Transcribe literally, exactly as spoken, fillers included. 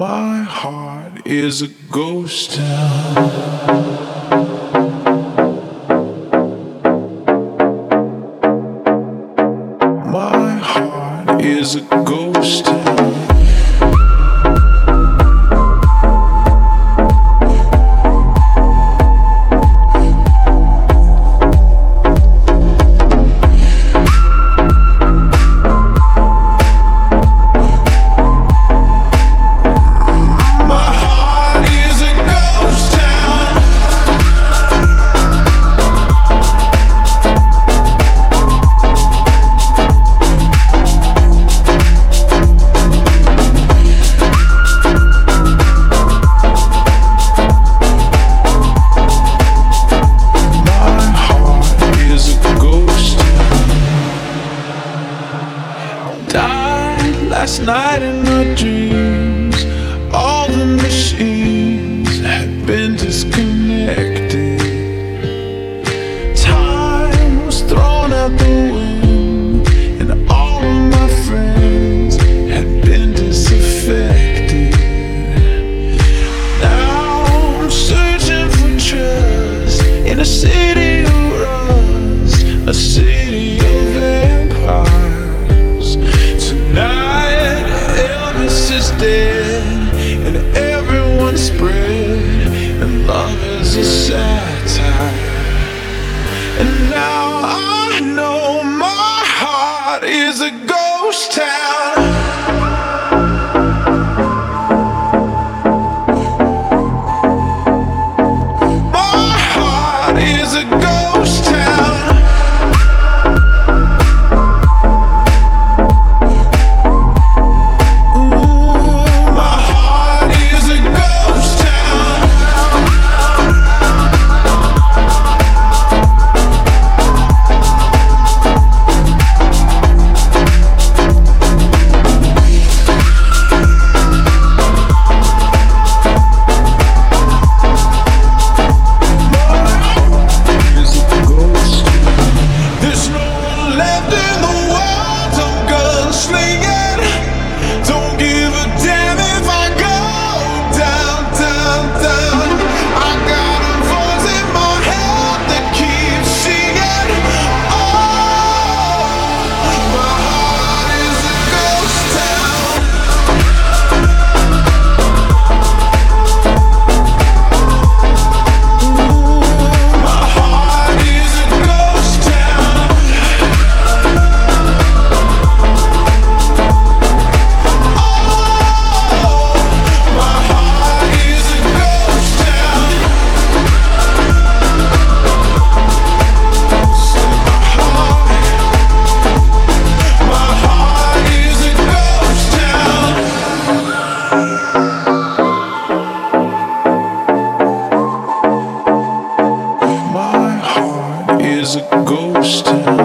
My heart is a ghost town. My heart is a ghost town. Last night in my dreams, all the machines had been disconnected. Time was thrown out the window, and all of my friends had been disaffected. Now I'm searching for trust in a city of rust, a city of vampires. Tonight is dead and everyone's spread, and love is a satire. And now I know my heart is a ghost town. My heart is a ghost town. Is a ghost town.